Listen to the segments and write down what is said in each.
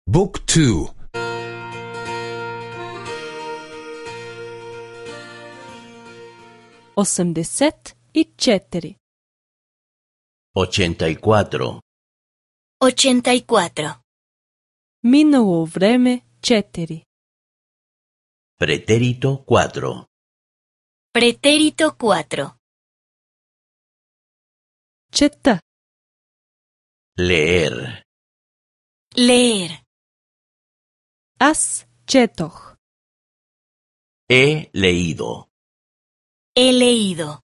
Book 2. 84. 84. 84. Minulo vreme 4. Pretérito 4. Pretérito 4. Чета. Leer. Leer. Аз четох. He leído. He leído.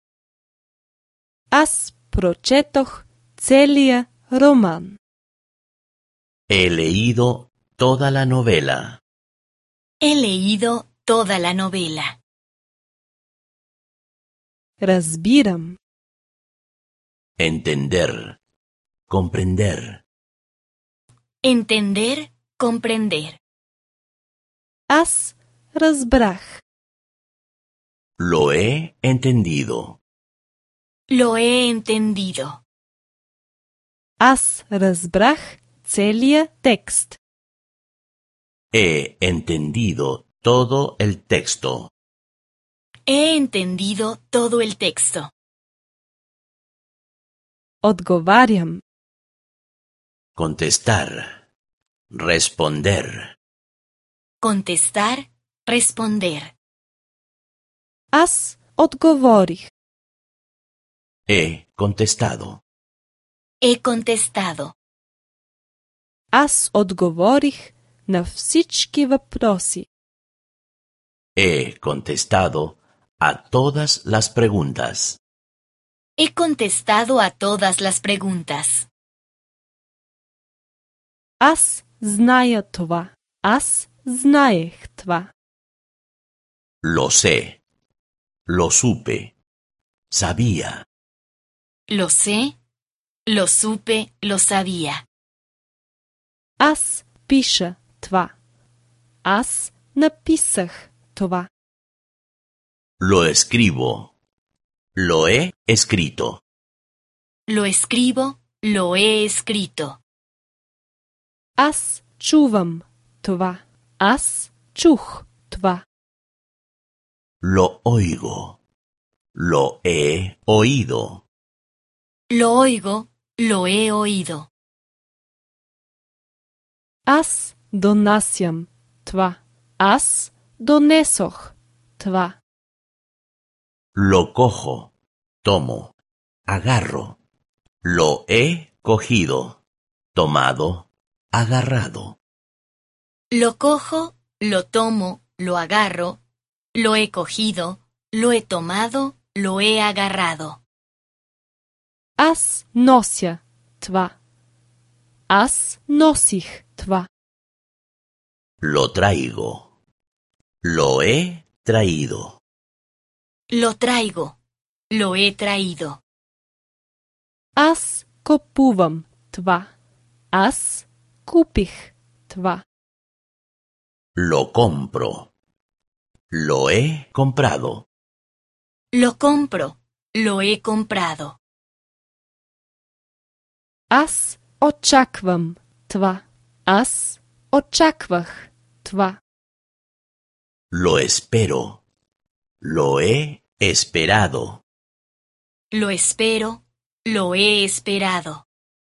Аз прочетох целия роман. He leído toda la novela. He leído toda la novela. Разбирам. Entender. Comprender. Entender, comprender. Аз разбрах. Lo he entendido. Lo he entendido. Аз разбрах целия текст. He entendido todo el texto. He entendido todo el texto. Отговарям. Contestar. Responder. Contestar, responder. Аз отговорих. He contestado. He contestado. Аз отговорих на всички въпроси. He contestado a todas las preguntas. He contestado a todas las preguntas. Аз зная това. Аз знаех това. Lo sé. Lo supe. Sabía. Lo sé, lo supe, lo sabía. Аз пиша това. Аз написах това. Lo escribo. Lo he escrito. Lo escribo, lo he escrito. Аз чувам това. Аз чух това. Lo oigo. Lo he oído. Lo oigo, lo he oído. Аз донасям това. Аз донесох това. Lo cojo. Tomo. Agarro. Lo he cogido. Tomado. Agarrado. Lo cojo, lo tomo, lo agarro, lo he cogido, lo he tomado, lo he agarrado. Аз нося това. Аз носих това. Lo traigo. Lo he traído. Lo traigo, lo he traído. Аз купувам това. Аз купих това. Lo compro. Lo he comprado. Lo compro, lo he comprado. Аз очаквам това. Аз очаквах това. Lo espero. Lo he esperado. Lo espero, lo he esperado.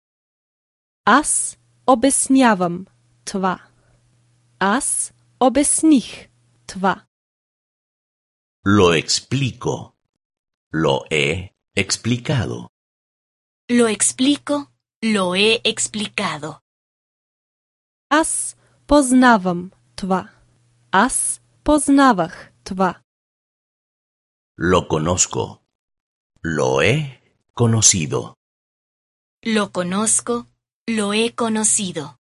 Аз обяснявам това. Аз обясних това. Lo explico. Lo he explicado. Lo explico, lo he explicado. Аз познавам това. Аз познавах това. Lo conozco. Lo he conocido. Lo conozco, lo he conocido.